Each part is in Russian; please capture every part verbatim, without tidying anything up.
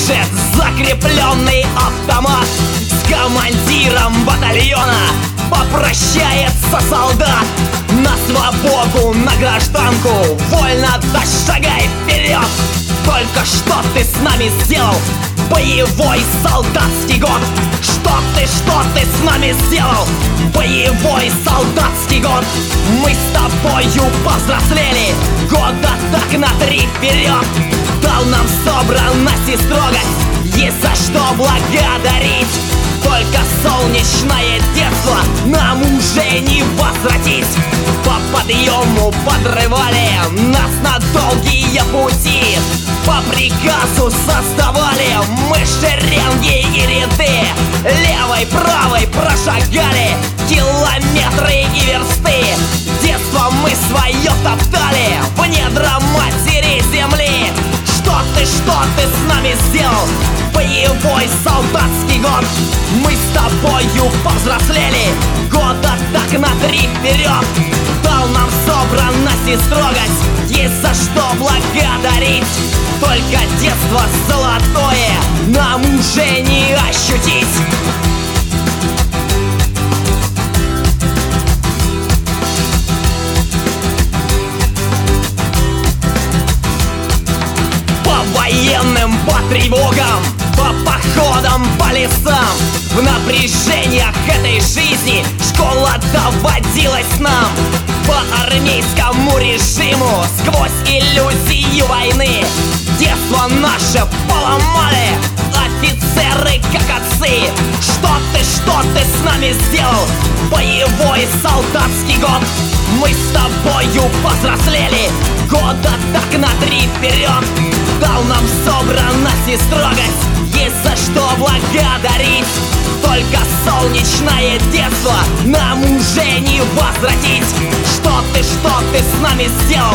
слышит закрепленный автомат. С командиром батальона попрощается солдат. На свободу, на гражданку, вольно да шагай вперед. Только что ты с нами сделал, боевой солдатский год. Что ты, что ты с нами сделал, боевой солдатский год. Мы с тобою повзрослели, года так на три вперед. Дал нам собранность и строгость, есть за что благодарить. Только солнечное детство нам уже не возвратить. По подъему подрывали нас на долгие пути. По приказу создавали мы шеренги и ряды. Левой, правой прошагали километры и версты. Детство мы свое топтали в недра матери земли. Что ты, что ты с нами сделал, боевой солдатский год. Мы с тобою повзрослели, года так на три вперед. Дал нам собранность и строгость, есть за что благодарить. Только детство золотое нам уже не ощутить. Военным, по тревогам, по походам, по лесам, в напряжениях этой жизни школа доводилась нам. По армейскому режиму, сквозь иллюзию войны, детство наше поломали офицеры как отцы. Что ты, что ты с нами сделал, боевой солдатский год. Мы с тобою повзрослели, года так на три вперед. Дал нам собранность и строгость, есть за что благодарить. Только солнечное детство нам уже не возвратить. Что ты, что ты с нами сделал,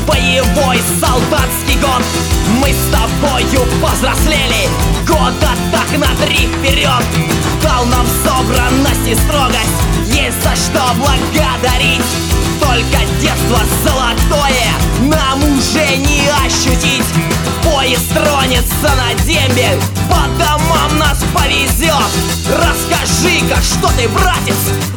боевой солдатский год. Мы с тобою повзрослели, года так на три вперед. Дал нам собранность и строгость, есть за что благодарить. Только детство золотое нам уже не ощутить. Поезд тронется на дембель, по домам нас повезет. Расскажи-ка, что ты, братец,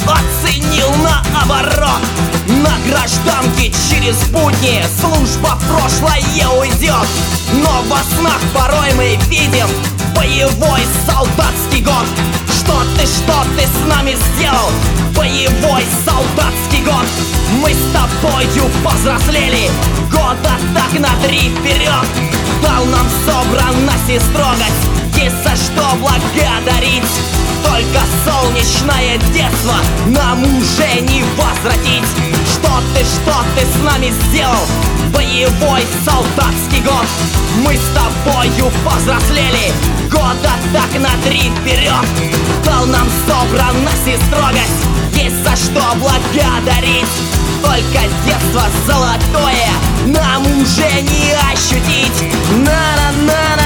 оценил наоборот. На гражданке через будни служба в прошлое уйдет. Но во снах порой мы видим боевой солдатский год. Что ты, что ты с нами сделал, боевой солдатский год. Мы с тобою повзрослели, года так на три вперед. Дал нам собранность и строгость, есть за что благодарить. Только солнечное детство нам уже не возвратить. Что ты, что ты с нами сделал, боевой солдатский год. Мы с тобою повзрослели, года так на три вперед. Дал нам собранность и строгость, есть за что благодарить. Только детство золотое нам уже не ощутить. На-на-на-на.